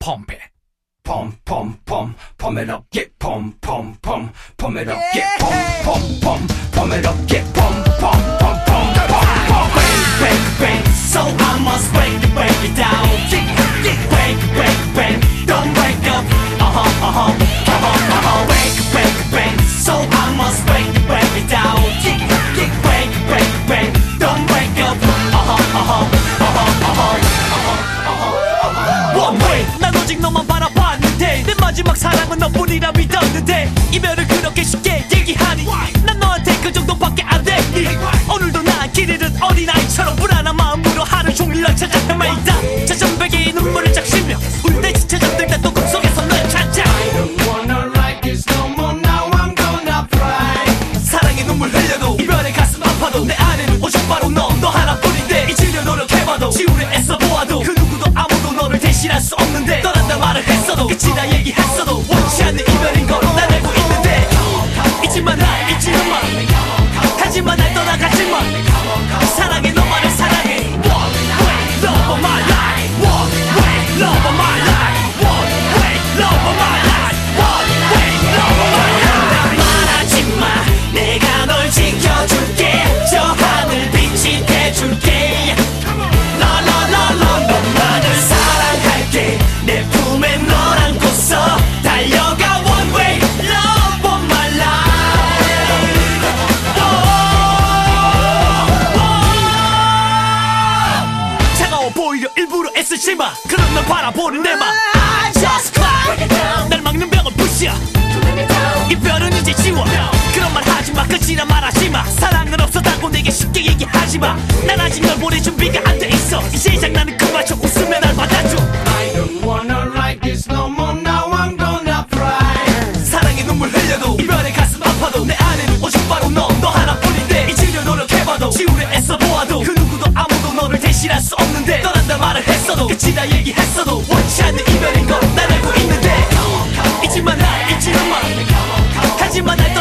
pump it. Pump, pump, pump, pump it up, get pump, pump, pump, pump it up, get pump, pump, pump, pump it up, get pump, pump, pump, pump, pump, pump. Bang, bang, bang, so I must break it down. Bang, bang, bang, don't break up. Bang, bang, bang, so I must break it down. Bang, bang, bang, don't break up. One way, 난 오직 너만 바라봤는데 내 마지막 사랑은 너뿐이라 믿었는데 이별을 그렇게 쉽게 얘기하니 난 너한테 그 정도밖에 안 되니 오늘도 난 길 잃은 어린아이처럼 불안한 마음으로 하루 종일 널 찾아 헤매이다 자전백의 눈물을 적시며 울 때 지쳐 잠들 때 또 꿈속에서 널 찾아 I don't wanna write this no more, now I'm gonna fly. 사랑의 눈물 흘려도 이별의 가슴 아파도 내 안에는 오직 바로 너 하나뿐인데 잊으려 노력해봐도 지우려 애써보아도 그 누구도 아무도 너를 대신할 수 없는데 떠난다 말을 했어도 끝이다 얘기했어도 원치 않는 이별인 걸 난 알고 있는데 잊지마 날 잊지는 마 하지만 날 떠나가지마 사랑해 너만을 사랑해 One way love of my life One way love of my life One way love of my life One way love of my life 말하지마 내가 널 지켜줄게 저 하늘빛이 돼줄게 라라라라 너만을 사랑할게 내 품에 널 안고서 달려가 One way love of my life 차가워 보이려 일부러 애쓰지마 그런 널 바라보는 내맘 I just cry 날 막는 벽은 부시야 이별은 이제 지워 그런 말 하지마 끝이라 말하지마 사랑은 없었다고 내게 쉽게 얘기하지마 난 아직 널 보낼 준비가 안 돼 있어 이제 장난은 그만 좀 웃으며 날 받아줘 I don't wanna write this no more, now I'm gonna fly. 사랑의 눈물 흘려도 이별의 가슴 아파도 내 안에는 오직 바로 너 하나뿐인데 잊으려 노력해봐도 지우려 애써보아도 그 누구도 아무도 너를 대신할 수 없는데 떠난다 말을 했어도 끝이다 얘기했어도 원치 않는 이별인 걸 난 알고 있는데 잊지마 날 잊지는 마 하지만 날